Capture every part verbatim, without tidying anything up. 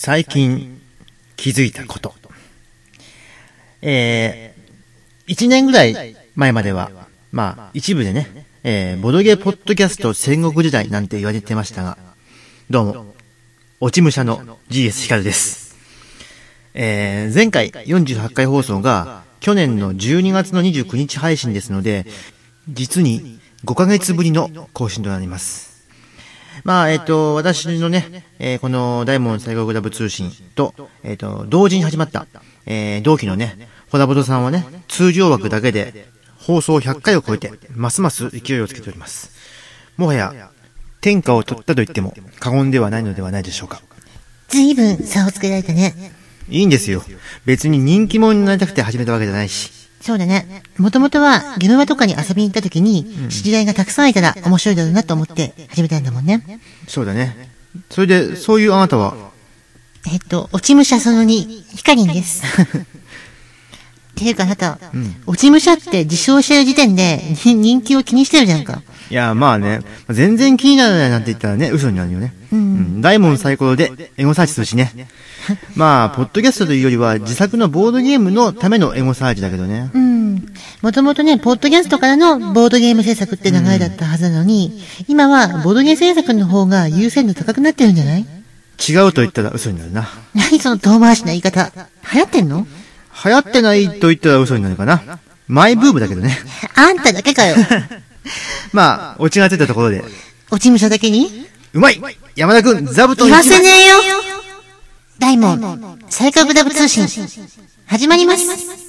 最近気づいたこと。えー、一年ぐらい前までは、まあ、一部でね、えー、ボドゲポッドキャスト戦国時代なんて言われてましたが、どうも、落ち武者の ジーエス ヒカルです。えー、前回よんじゅうはちかい放送が、去年のじゅうにがつのにじゅうくにち配信ですので、実にごかげつぶりの更新となります。まあ、えっ、ー、と、私のね、えー、この大門西国ラブ通信と、えっ、ー、と、同時に始まった、えー、同期のね、ホラボトさんはね、通常枠だけで放送ひゃっかいを超えて、ますます勢いをつけております。もはや、天下を取ったと言っても過言ではないのではないでしょうか。 ずいぶん差をつけられたね。 いいんですよ。別に人気者になりたくて始めたわけじゃないし。 そうだね。もともとはゲーム場とかに遊びに行った時に、うん、知り合いがたくさんいたら面白いだろうなと思って始めたんだもんね。 そうだね。それで、そういうあなたはえっと、落ち武者そのに、ヒカリンです。っていうかあなた、うん、落ち武者って自称してる時点で人気を気にしてるじゃんか。 いや、まあね、全然気にならないなんて言ったらね、嘘になるよね。うん。うん、大門サイコロでエゴサーチするしね。まあ、ポッドキャストというよりは自作のボードゲームのためのエゴサーチだけどね。 うん。もともとね、ポッドキャストからのボードゲーム制作って流れだったはずなのに、うん、今はボードゲーム制作の方が優先度高くなってるんじゃない？ 違うと言ったら嘘になるな。 何その遠回しな言い方。流行ってんの？ 流行ってないと言ったら嘘になるかな。マイブームだけどね。 あんただけかよ。 まあ、オチがついたところで。 落ち武者だけに？ うまい！山田くん、座布団言わせねえよ！大門、サイコグラブ通信、始まります。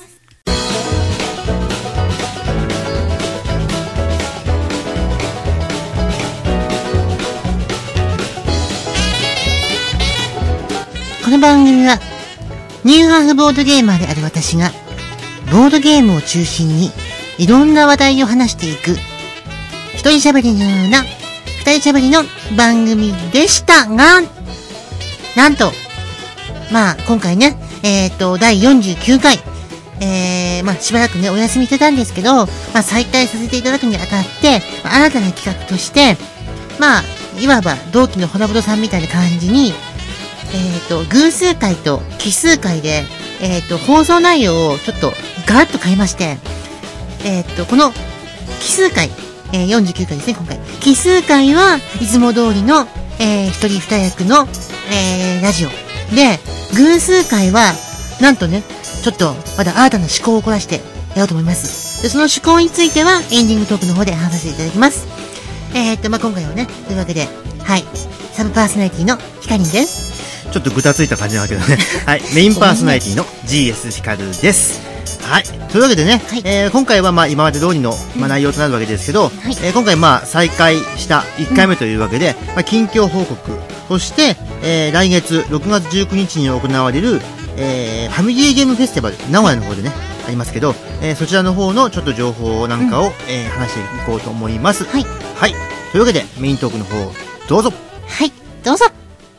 この番組は、ニューハーフボードゲーマーである私が、ボードゲームを中心に、いろんな話題を話していく、一人喋りのような、二人喋りの番組でしたが、なんと、まあ、今回ね、えっと、だいよんじゅうきゅうかい、えー、まあ、しばらくね、お休みしてたんですけど、まあ、再開させていただくにあたって、まあ、新たな企画として、まあ、いわば同期のホラボトさんみたいな感じに、えっと、偶数回と奇数回で、えっと、放送内容をちょっとガラッと変えまして、えっと、この奇数回、えー、よんじゅうきゅうかいですね、今回。奇数回はいつも通りの、えー、一人二役の、えー、ラジオ。で、偶数回は、なんとね、ちょっとまだ新たな思考を凝らしてやろうと思います。で、その思考についてはエンディングトークの方で話させていただきます。えー、っと、まあ、今回はね、というわけで、はい、サブパーソナリティのヒカリンです。 ちょっとぐたついた感じなんだけどね。はい、メインパーソナリティの ジーエス ヒカルです。はい。というわけでね、はい、えー、今回はまあ今まで通りの、まあ、内容となるわけですけど、はい、えー、今回まあ再開したいっかいめというわけで、うん、まあ、近況報告、そして、えー、来月ろくがつじゅうくにちに行われる、えー、ファミリーゲームフェスティバル、名古屋の方でね、ありますけど、えー、そちらの方のちょっと情報なんかを、うん、えー、話していこうと思います。はい。はい。というわけで、メイントークの方、どうぞ。 はい、どうぞ。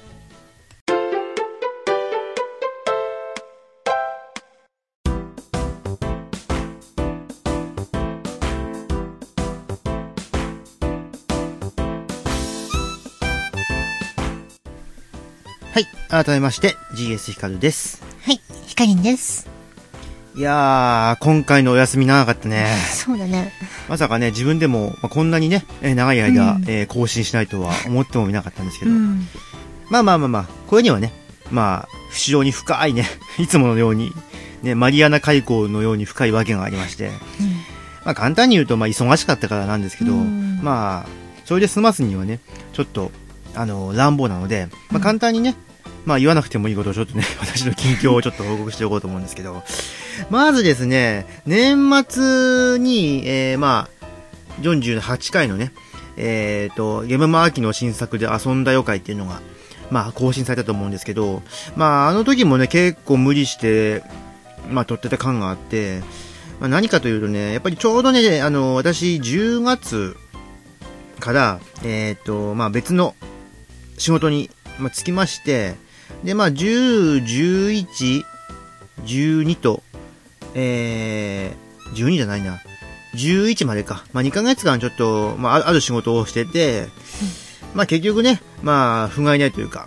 はい。改めまして、ジーエス ヒカルです。 はい。ヒカリンです。 いやー、今回のお休み長かったね。 そうだね。 まさかね、自分でも、まあ、こんなにね、えー、長い間、うん、えー、更新しないとは思ってもみなかったんですけど。うん、まあまあまあまあ、これにはね、まあ、非常に深いね、いつものように、ね、マリアナ海溝のように深いわけがありまして。うん、まあ簡単に言うと、まあ忙しかったからなんですけど、うん、まあ、それで済ますにはね、ちょっと、あの、乱暴なので、まあ簡単にね、まあ言わなくてもいいことをちょっとね、私の近況をちょっと報告しておこうと思うんですけど、まずですね、年末に、えー、まあ、よんじゅうはちかいのね、えっと、ゲームマーキの新作で遊んだよ会っていうのが、まあ更新されたと思うんですけど、まああの時もね、結構無理して、まあ撮ってた感があって、まあ何かというとね、やっぱりちょうどね、あの、私じゅうがつから、えっと、まあ別の仕事に、まあ、つきまして、で、まあ、じゅう、じゅういち、じゅうにと、えー、じゅうにじゃないな。じゅういちまでか。まあ、にかげつかんちょっと、まあ、ある仕事をしてて、まあ、結局ね、まあ、不甲斐ないというか、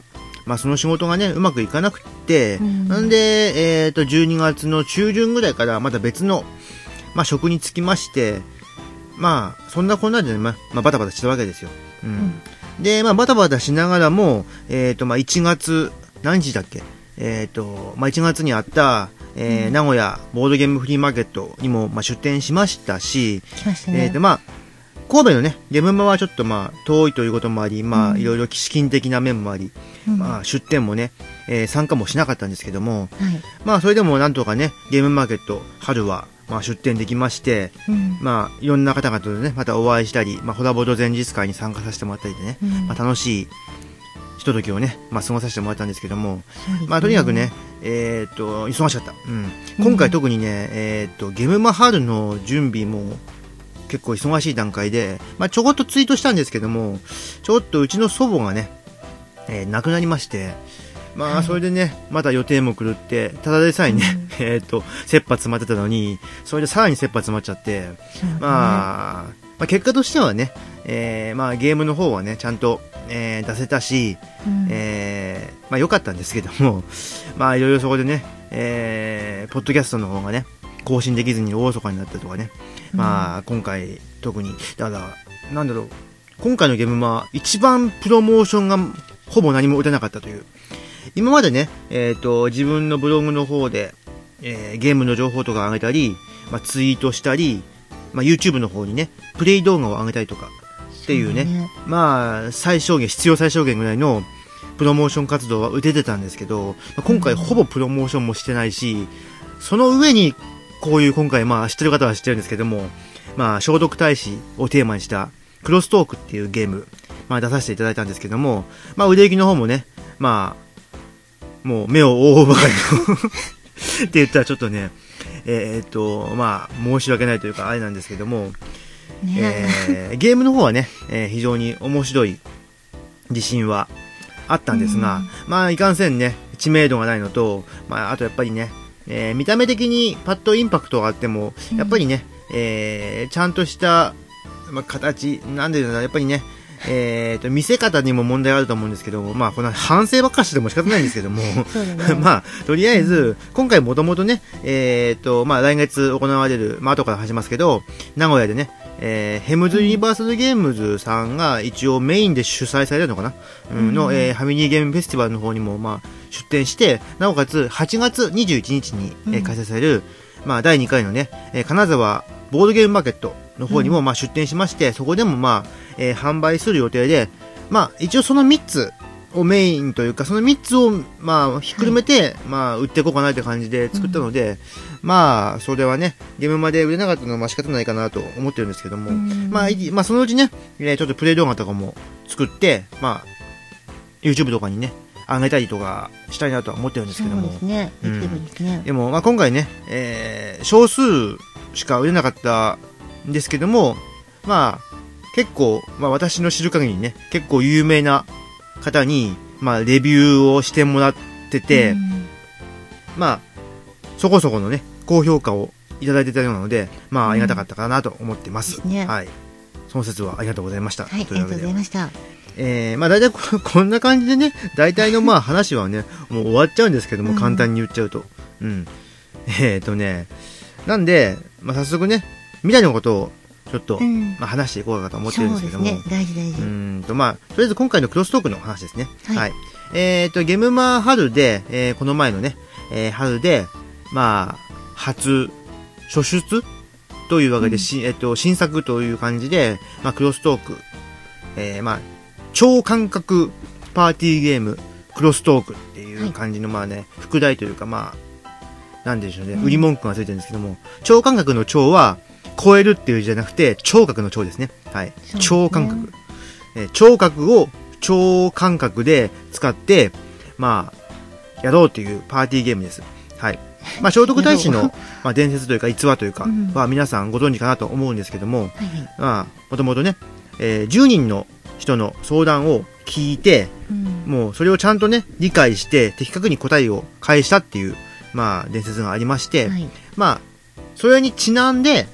まあその仕事がね、うまくいかなくって、うん、なんで、えっと、じゅうにがつの中旬ぐらいからまた別の、まあ職に就きまして、まあ、そんなこんなでね、ま、まあバタバタしたわけですよ。うん。うん、で、まあバタバタしながらも、えっと、まあいちがつ、何日だっけえっと、まあいちがつにあった、えーうん、名古屋ボードゲームフリーマーケットにも、まあ、出店しましたし、 来ましたね、 えっと、まあ、神戸のね、ゲームマはちょっとまあ、遠いということもあり、まあ、いろいろ資金的な面もあり、うん、まあ、出店もね、えー、参加もしなかったんですけども、はい、まあ、それでもなんとかね、ゲームマーケット、春は、まあ、出店できまして、うん、まあ、いろんな方々とね、またお会いしたり、まあ、ホラボード前日会に参加させてもらったりでね、うん、まあ、楽しいひとときをね、まあ、過ごさせてもらったんですけども、ね、まあ、とにかくね、えー、っと、忙しかった。うん。今回特にね、えー、っと、ゲームマ春の準備も、結構忙しい段階で、まあ、ちょこっとツイートしたんですけども、ちょっとうちの祖母がね、えー、亡くなりまして、まあ、それでね、はい、また予定も狂って、ただでさえね、うん、えっと、切羽詰まってたのに、それでさらに切羽詰まっちゃって、ね、まあ、まあ、結果としてはね、えー、まあ、ゲームの方はね、ちゃんと、えー、出せたし、うん、えー、まあ、良かったんですけども、まあ、いろいろそこでね、えー、ポッドキャストの方がね、更新できずにおろそかになったとかね、まあ、今回、特に、だから、なんだろう、今回のゲームマ、一番プロモーションがほぼ何も打てなかったという。今までね、えっと、自分のブログの方で、えー、ゲームの情報とか上げたり、まあ、ツイートしたり、まあ、YouTube の方にね、プレイ動画を上げたりとか、っていうね、ねまあ、最小限、必要最小限ぐらいの、プロモーション活動は打ててたんですけど、まあ、今回ほぼプロモーションもしてないし、その上に、こういう今回まあ知ってる方は知ってるんですけども、まあ聖徳太子をテーマにしたクロストークっていうゲーム、まあ出させていただいたんですけども、まあ売れ行きの方もね、まあ、もう目を覆うばかりのって言ったらちょっとね、えー、っと、まあ申し訳ないというかあれなんですけども、ねえー、ゲームの方はね、えー、非常に面白い自信はあったんですが、まあいかんせんね、知名度がないのと、まああとやっぱりね、えー、見た目的にパッとインパクトがあっても、やっぱりね、うん、えー、ちゃんとした、まあ、形、なんでだろう、やっぱりね、えーと、見せ方にも問題があると思うんですけども、まあ、この反省ばっかしても仕方ないんですけども、ね、まあ、とりあえず、うん、今回もともとね、えーと、まあ、来月行われる、まあ、後から始めますけど、名古屋でね、えー、ヘムズユニバーサルゲームズさんが一応メインで主催されるのかな、うん、の、えー、ハミニーゲームフェスティバルの方にも、まあ、出展して、なおかつはちがつにじゅういちにちに、えー、開催される、まあ、だいにかいのね、えー、金沢ボードゲームマーケットの方にも、まあ、出展しまして、そこでも、まあ、えー、販売する予定で、まあ、一応そのみっつをメインというか、そのみっつを、まあ、ひっくるめて、はい、まあ、売っていこうかなという感じで作ったので、うん、まあ、それはね、ゲームまで売れなかったのはまあ仕方ないかなと思ってるんですけども、まあ、まあ、そのうちね、えー、ちょっとプレイ動画とかも作って、まあ、YouTube とかにね、上げたりとかしたいなとは思ってるんですけども。そうですね。うん、ですね。でも、まあ、今回ね、えー、少数しか売れなかったんですけども、まあ、結構、まあ、私の知る限りね、結構有名な方に、まあ、レビューをしてもらってて、まあ、そこそこのね、高評価をいただいてたようなので、まあ、ありがたかったかなと思ってます。うん、ね、はい。その説はありがとうございました。 はい、というわけでありがとうございました。 えー、まあ大体こ, こんな感じでね、大体のまあ話はね、もう終わっちゃうんですけども、簡単に言っちゃうと。うん。えーとね、なんで、まあ早速ね、未来のことをちょっと、うん、まあ話していこうかと思ってるんですけども。そうですね、大事大事。うんと、まあ、とりあえず今回のクロストークの話ですね。はい。はい、えーと、ゲームマ春で、えー、この前のね、えー、春で、まあ、初、初出というわけで、うん、えっと、新作という感じで、まあ、クロストーク、えー、まあ、超感覚パーティーゲームクロストークっていう感じの、まあね、副題というか、まあ、なんでしょうね、売り文句がついてるんですけども、超感覚の超は、超えるっていう字じゃなくて、聴覚の超ですね。はい。超感覚。えー、聴覚を超感覚で使って、まあ、やろうというパーティーゲームです。はい。まあ、聖徳太子の、まあ、伝説というか、逸話というか、は皆さんご存知かなと思うんですけども、まあ、もともとね、えー、じゅうにんの人の相談を聞いて、うん、もうそれをちゃんとね、理解して、的確に答えを返したっていう、まあ、伝説がありまして、はい、まあ、それにちなんで、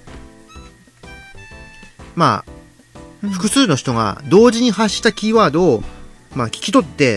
まあ、うん、複数の人が同時に発したキーワードを、まあ、聞き取って、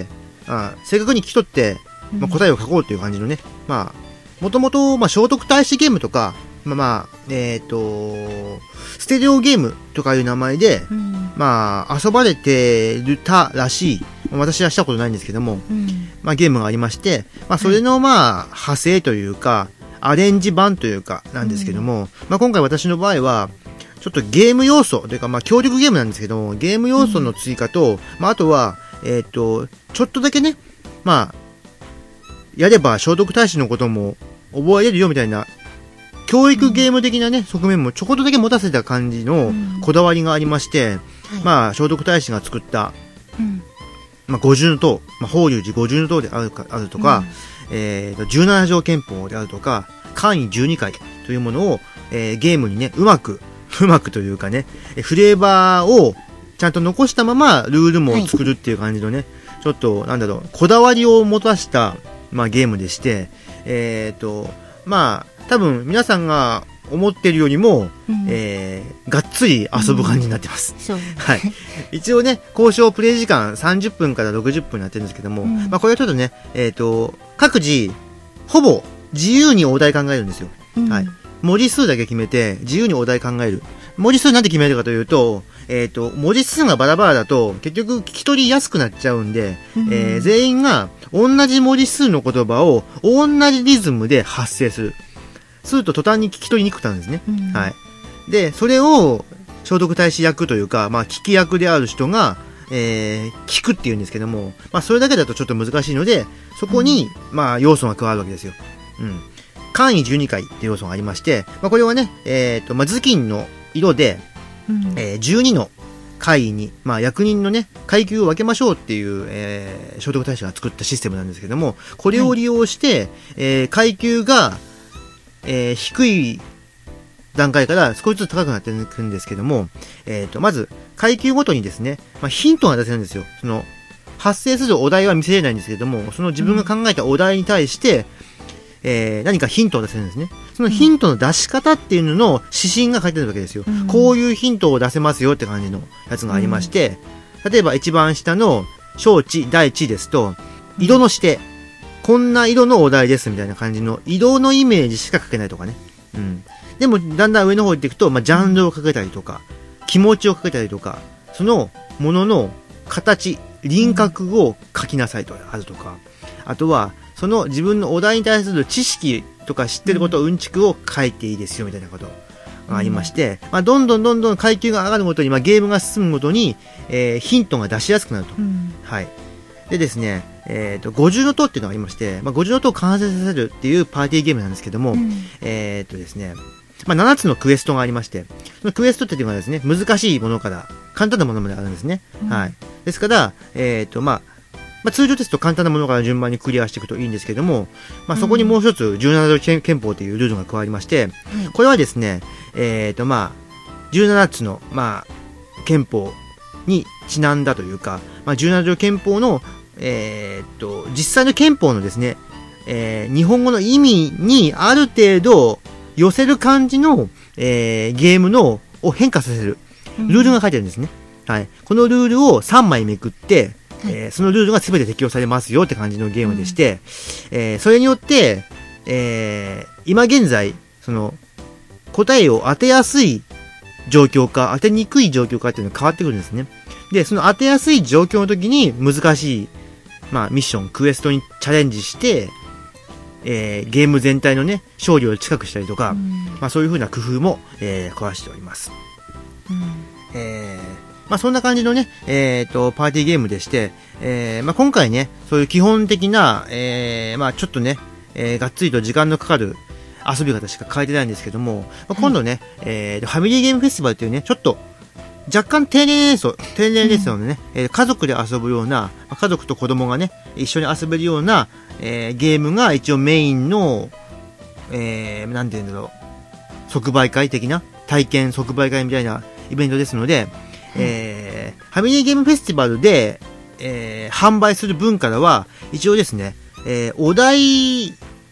あ正確に聞き取って、まあ、答えを書こうという感じのね、まあ、もともと、まあ、聖徳太子ゲームとか、まあまあ、えっ、ー、と、ステレオゲームとかいう名前で、うん、まあ、遊ばれてるたらしい、私はしたことないんですけども、うん、まあゲームがありまして、まあそれのまあ派生というか、アレンジ版というかなんですけども、うん、まあ今回私の場合は、ちょっとゲーム要素というか、まあ協力ゲームなんですけども、ゲーム要素の追加と、うん、まああとは、えっと、ちょっとだけね、まあ、やれば聖徳太子のことも覚えれるよみたいな、教育ゲーム的なね、側面もちょこっとだけ持たせた感じのこだわりがありまして、うん、まあ聖徳太子が作った、うんまあ、五重塔、まあ、法隆寺五重塔であるか、あるとか、うん、えー、じゅうなな条憲法であるとか、簡易じゅうにかいというものを、えー、ゲームにね、うまく、うまくというかね、フレーバーをちゃんと残したままルールも作るっていう感じのね、はい、ちょっと、なんだろう、こだわりを持たした、まあ、ゲームでして、えっと、まあ、多分皆さんが思ってるよりも、うん、えー、がっつり遊ぶ感じになってます。うん、そう。はい。一応ね、交渉プレイ時間さんじゅっぷんからろくじゅっぷんになってるんですけども、うん、まあこれはちょっとね、えっと、各自、ほぼ自由にお題考えるんですよ。うん、はい。文字数だけ決めて、自由にお題考える。文字数なんで決めるかというと、えっと、文字数がバラバラだと、結局聞き取りやすくなっちゃうんで、うん、えー、全員が同じ文字数の言葉を同じリズムで発声する。すると途端に聞き取りにくくなるんですね。うん、はい。で、それを、聖徳太子役というか、まあ、聞き役である人が、えー、聞くって言うんですけども、まあ、それだけだとちょっと難しいので、そこに、うん、まあ、要素が加わるわけですよ。うん。簡易じゅうにかいっていう要素がありまして、まあ、これはね、えっ、ー、と、まあ、頭巾の色で、うん、えー、じゅうにの階に、まあ、役人のね、階級を分けましょうっていう、えー、聖徳太子が作ったシステムなんですけども、これを利用して、はい、えー、階級が、えー、低い段階から少しずつ高くなっていくんですけども、えっと、まず、階級ごとにですね、まあ、ヒントが出せるんですよ。その、発生するお題は見せれないんですけども、その自分が考えたお題に対して、うん、えー、何かヒントを出せるんですね。そのヒントの出し方っていうのの指針が書いてあるわけですよ。うん、こういうヒントを出せますよって感じのやつがありまして、うん、例えば一番下の小地、大地ですと、色の指定。こんな色のお題ですみたいな感じの色のイメージしか書けないとかね。うん。でも、だんだん上の方行っていくと、まあ、ジャンルを書けたりとか、気持ちを書けたりとか、そのものの形、輪郭を書きなさいとあるとか、あとは、その自分のお題に対する知識とか知ってること、うんちくを書いていいですよみたいなことがありまして、まあ、どんどんどんどん階級が上がるごとに、まあ、ゲームが進むごとに、えー、ヒントが出しやすくなると。うん、はい。でですね、えっと、五重の塔っていうのがありまして、まあ、五重の塔を完成させるっていうパーティーゲームなんですけども、うん、えっとですね、まあ、ななつのクエストがありまして、そのクエストっていうのはですね、難しいものから簡単なものまであるんですね。うん、はい。ですから、えっと、まあ、まあ、通常ですと簡単なものから順番にクリアしていくといいんですけども、まあ、そこにもう一つじゅうなな条憲法というルールが加わりまして、うん、これはですね、えっと、まあ、じゅうななつの、まあ、憲法にちなんだというか、まあ、じゅうなな条憲法のえー、っと、実際の憲法のですね、えー、日本語の意味にある程度寄せる感じの、えー、ゲームのを変化させるルールが書いてあるんですね。うん、はい。このルールをさんまいめくって、はい、えー、そのルールが全て適用されますよって感じのゲームでして、うん、えー、それによって、えー、今現在、その、答えを当てやすい状況か、当てにくい状況かっていうのが変わってくるんですね。で、その当てやすい状況の時に難しい、まあ、ミッション、クエストにチャレンジして、えー、ゲーム全体のね、勝利を近くしたりとか、うん、まあそういう風な工夫も、えー、加わしております。うん、えー、まあそんな感じのね、えっと、パーティーゲームでして、えー、まあ今回ね、そういう基本的な、えー、まあちょっとね、えー、がっつりと時間のかかる遊び方しか変えてないんですけども、まあ、今度ね、うん、えー、ファミリーゲームフェスティバルっていうね、ちょっと、若干低年齢層、低年齢層のね、うん、えー、家族で遊ぶような、家族と子供がね、一緒に遊べるような、えー、ゲームが一応メインの、えー、なんていうんだろう、即売会的な、体験即売会みたいなイベントですので、うん、えー、ファミリーゲームフェスティバルで、えー、販売する分からは、一応ですね、えー、お題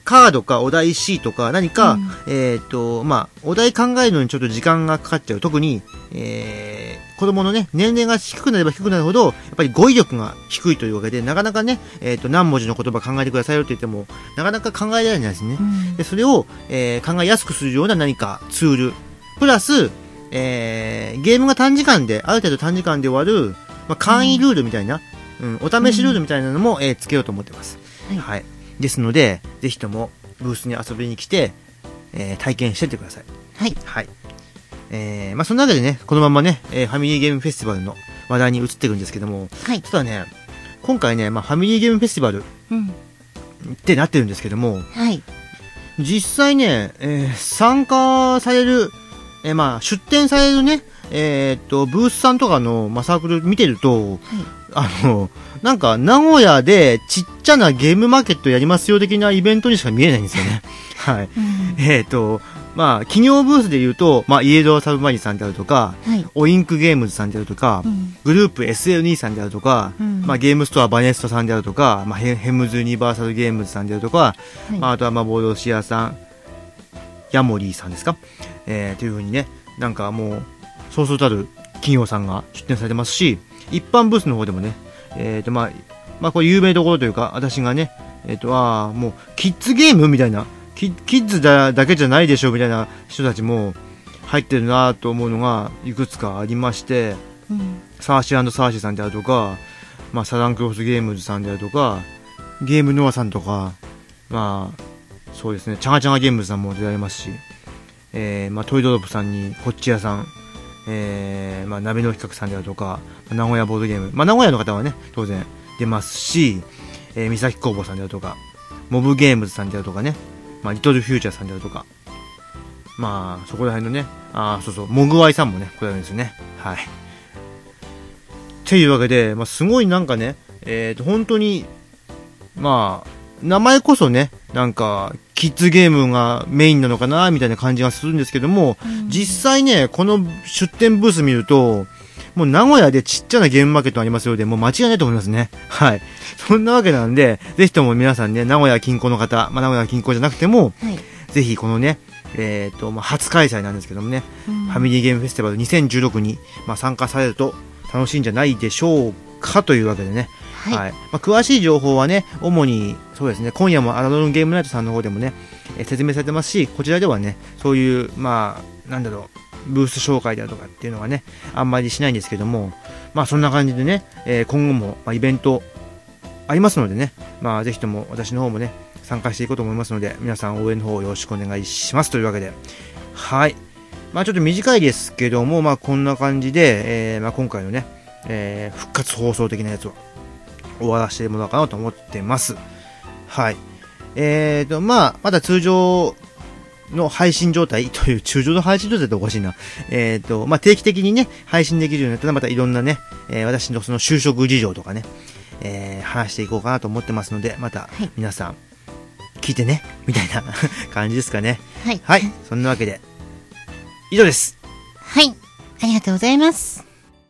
カードかお題 C とか何か、 うん、 えっと、まあ、お題考えるのにちょっと時間がかかっちゃう。特に、えー、子供のね、年齢が低くなれば低くなるほど、やっぱり語彙力が低いというわけで、なかなかね、えっと、何文字の言葉考えてくださいよって言っても、なかなか考えられないですね。うん、でそれを、えー、考えやすくするような何かツール、プラス、えー、ゲームが短時間で、ある程度短時間で終わる、まあ、簡易ルールみたいな、うん、お試しルールみたいなのも、えー、つけようと思ってます。はい。はい、ですので、ぜひとも、ブースに遊びに来て、えー、体験してってください。 はい。 はい。えー、まあ、そんなわけでね、このままね、えー、ファミリーゲームフェスティバルの話題に移ってるんですけども、はい。ただね、今回ね、まあ、ファミリーゲームフェスティバル、うん。ってなってるんですけども、はい。実際ね、えー、参加される、えー、まあ、出展されるね、えー、っと、ブースさんとかの、まあ、サークル見てると、はい、あの、なんか、名古屋でちっちゃなゲームマーケットやりますよ的なイベントにしか見えないんですよね。はい。うん、えー、っと、まあ、企業ブースで言うと、まあ、イエドアサブマリンさんであるとか、はい、オインクゲームズさんであるとか、うん、グループ エスエルツー さんであるとか、うん、まあ、ゲームストアバネストさんであるとか、まあ、ヘ, ヘムズユニバーサルゲームズさんであるとか、はい、まあ、あとは、まあ、ボードシアさん、ヤモリーさんですか、えー、というふうにね、なんかもう、そうそうたる企業さんが出展されてますし、一般ブースの方でもね、えっ、ー、と、まあ、まあ、これ有名どころというか、私がね、えっ、ー、と、ああ、もう、キッズゲームみたいな、キ, キッズ だ, だけじゃないでしょみたいな人たちも入ってるなと思うのがいくつかありまして、うん、サーシー&サーシーさんであるとか、まあ、サダンクロスゲームズさんであるとか、ゲームノアさんとか、まあ、そうですね、チャガチャガゲームズさんも出られますし、えー、まあ、トイドロップさんにこっち屋さん、えー、まあ、鍋の企画さんであるとか、名古屋ボードゲーム、まあ、名古屋の方はね、当然出ますし、えー、三崎工房さんであるとか、モブゲームズさんであるとかね、まあ、リトルフューチャーさんであるとか、まあ、そこら辺のね、あそうそう、モグワイさんもね、これなんですよね。はい。というわけで、まあ、すごいなんかね、えっと、本当に、まあ、名前こそね、なんか、キッズゲームがメインなのかな、みたいな感じがするんですけども、うん、実際ね、この出店ブース見ると、もう名古屋でちっちゃなゲームマーケットありますようで、もう間違いないと思いますね。はい。そんなわけなんで、ぜひとも皆さんね、名古屋近郊の方、まあ、名古屋近郊じゃなくても、はい、ぜひこのね、えっと、まあ、初開催なんですけどもね、うん、ファミリーゲームフェスティバルにせんじゅうろくに、まあ、参加されると楽しいんじゃないでしょうかというわけでね、はい。はい、まあ、詳しい情報はね、主に、そうですね、今夜もアナログゲームナイトさんの方でもね、えー、説明されてますし、こちらではね、そういう、まあ、なんだろう、ブース紹介だとかっていうのはね、あんまりしないんですけども、まあそんな感じでね、えー、今後も、まあ、イベントありますのでね、まあぜひとも私の方もね、参加していこうと思いますので、皆さん応援の方よろしくお願いしますというわけで、はい。まあちょっと短いですけども、まあこんな感じで、えー、まあ今回のね、えー、復活放送的なやつは終わらせてもらおうかなと思ってます。はい。えーと、まあ、まだ通常、の配信状態という、通常の配信状態っておかしいな。えっ、ー、と、まあ、定期的にね、配信できるようになったら、またいろんなね、えー、私のその就職事情とかね、えー、話していこうかなと思ってますので、また、皆さん、聞いてね、みたいな感じですかね。はい。はい。そんなわけで、以上です。 はい。ありがとうございます。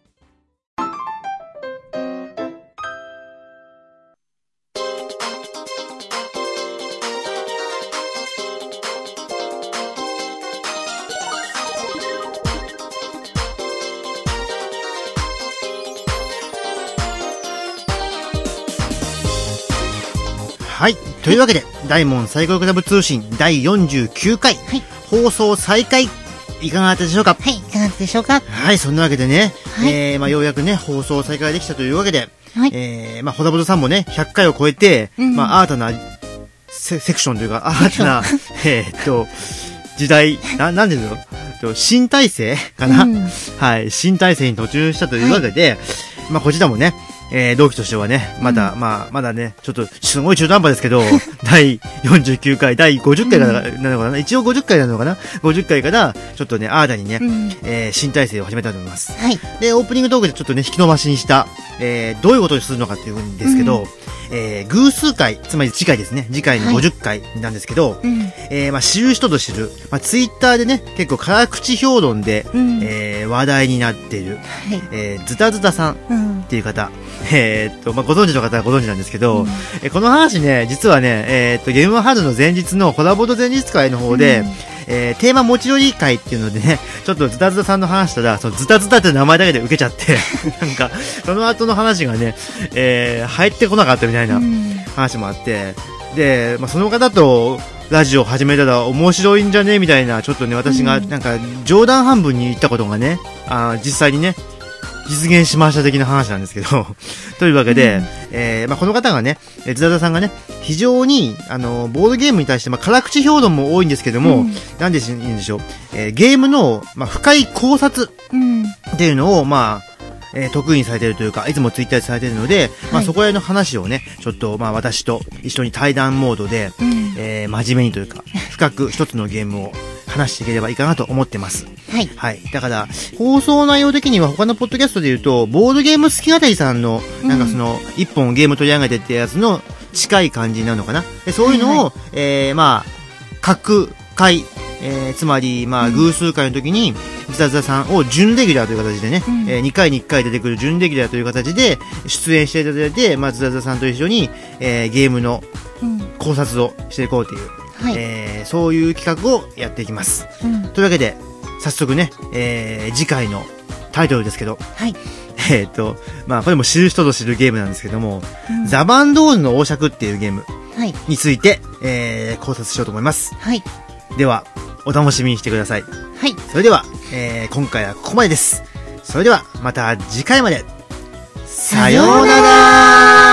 はい。というわけで、大門サイコロクラブ通信だいよんじゅうきゅうかい、はい、放送再開、いかがだったでしょうか？ はい、いかがだったでしょうか？ はい、そんなわけでね、はい、えー、まあ、ようやくね、放送再開できたというわけで、はい、えー、まあ、ほだぼどさんもね、ひゃっかいを超えて、うん、まあ、新たなセ、セクションというか、新たな、えーっと、時代、な、なんで言うの？新体制かな、うん、はい、新体制に途中したというわけで、はい、まあ、こちらもね、えー、同期としてはね、まだ、うん、まあ、まだね、ちょっと、すごい中途半端ですけど、だいよんじゅうきゅうかい、だいごじゅっかいなのかな、うん、一応ごじゅっかいなのかな ?ごじゅっかいから、ちょっとね、新たにね、うん、えー、新体制を始めたいと思います。はい。で、オープニングトークでちょっとね、引き伸ばしにした、えー、どういうことにするのかっていうんですけど、うん、 えー、偶数回、つまり次回ですね、次回のごじゅっかいなんですけど、はい、うん、えー、まあ、知る人ぞ知る、まあ、ツイッターでね、結構辛口評論で、うん、えー、話題になっている、はい、えー、ズタズタさんっていう方、うん、えー、っと、まあ、ご存知の方はご存知なんですけど、うん、えー、この話ね、実はね、えー、っと、ゲームハードの前日のコラボと前日会の方で、うん、えー、テーマ持ち寄り会っていうのでね、ちょっとズタズタさんの話したら、そのズタズタって名前だけで受けちゃって、なんか、その後の話がね、えー、入ってこなかったみたいな話もあって、で、まあ、その方とラジオ始めたら面白いんじゃねみたいな、ちょっとね、私がなんか冗談半分に言ったことがね、あ、実際にね、実現しました的な話なんですけどというわけで、うん、えー、まあ、この方がね、ズタズタさんがね、非常に、あの、ボードゲームに対して、まあ、辛口評論も多いんですけども、うん、なんでしいいんでしょう、えー、ゲームの、まあ、深い考察っていうのを、まあ、えー、得意にされているというか、いつもツイッターでされているので、はい、まあ、そこら辺の話をね、ちょっと、まあ、私と一緒に対談モードで、うん、えー、真面目にというか、深く一つのゲームを話していければいいかなと思ってます。はい。はい。だから、放送内容的には他のポッドキャストで言うと、ボードゲーム好き語りさんの、なんかその、一本ゲーム取り上げてってやつの近い感じになるのかな。で、そういうのを、はいはい、えー、まあ、各回、えー、つまり、まあ、偶数回の時に、ズタズタさんを準レギュラーという形でね、うん、えー、にかいにいっかい出てくる準レギュラーという形で出演していただいて、まあ、ズタズタさんと一緒に、えー、ゲームの考察をしていこうという、はい、えー、そういう企画をやっていきます。うん、というわけで、早速ね、えー、次回のタイトルですけど、はい、えっと、まあ、これも知る人ぞ知るゲームなんですけども、うん、ザ・バンドールの王爵っていうゲームについて、はい、えー、考察しようと思います。はい。では、お楽しみにしてください。はい。それでは、えー、今回はここまでです。それでは、また次回まで。さようなら。